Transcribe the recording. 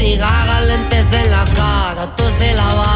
Lady Gaga, lentes en la cara, tos de la